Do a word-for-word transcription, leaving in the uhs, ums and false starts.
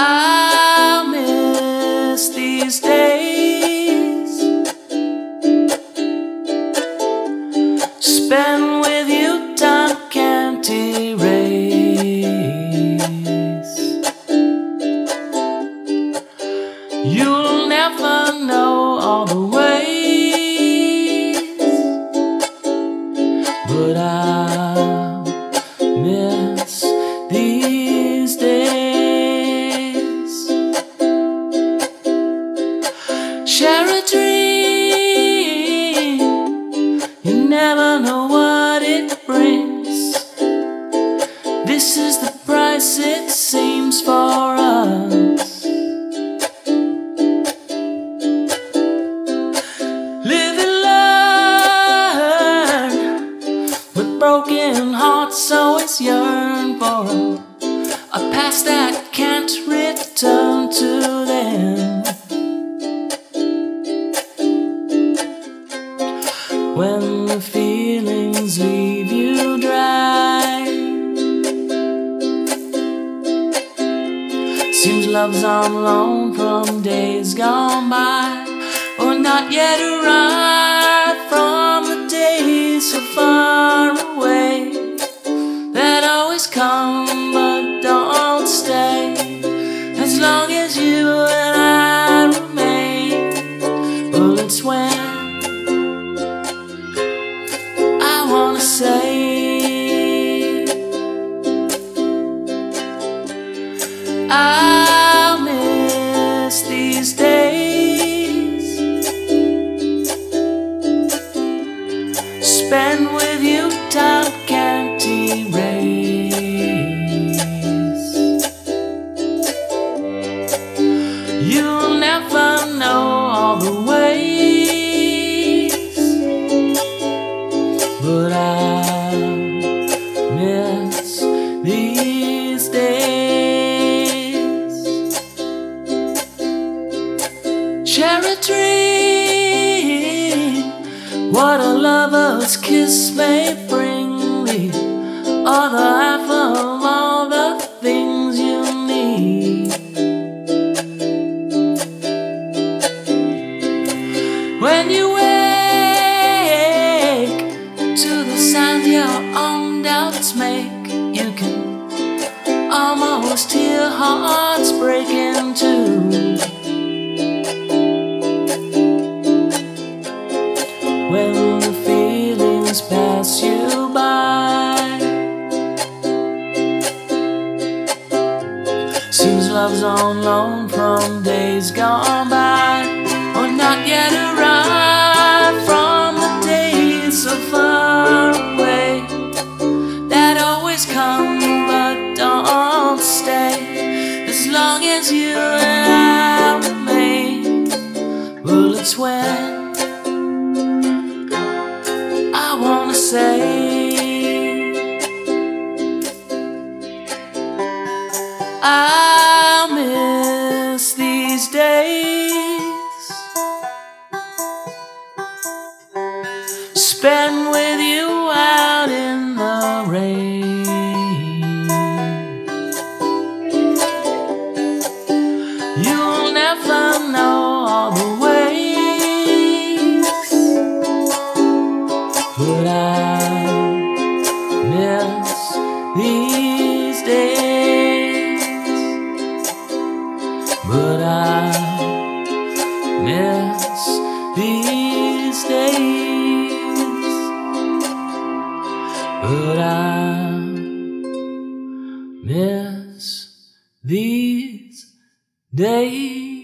I miss these days spent with you, time can't erase. You'll never know all the ways, but I miss these days. Share a dream, you never know what it brings. This is the price it seems for us. Live and learn, with broken hearts always yearn for a past that can't return to them. When the feelings leave you dry, seems love's on loan from days gone by, or not yet arrived from the days so far away that always come but don't stay. As long as you and I remain, well, it's when I wanna say I miss these days spent with you, time can't erase. You'll never know all the ways, but I miss these days. Share a dream, what a lover's kiss may bring me, or the half of all the things you need. When you wake to the sound your own doubts make, you can almost hear hearts breaking too. When the feelings pass you by, seems love's on loan from days gone by, or not yet arrived from the days so far away that always come but don't stay. As long as you and I remain, well, it's when I wanna say I miss these days spent with you out in the rain. You'll never know all the ways, but I miss these days. But I miss these days. But I miss these days.